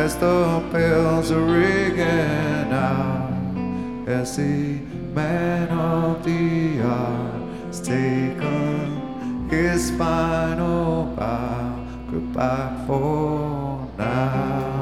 as the bells are ringing out, as the man of the hour has taken his final bow. Goodbye for now.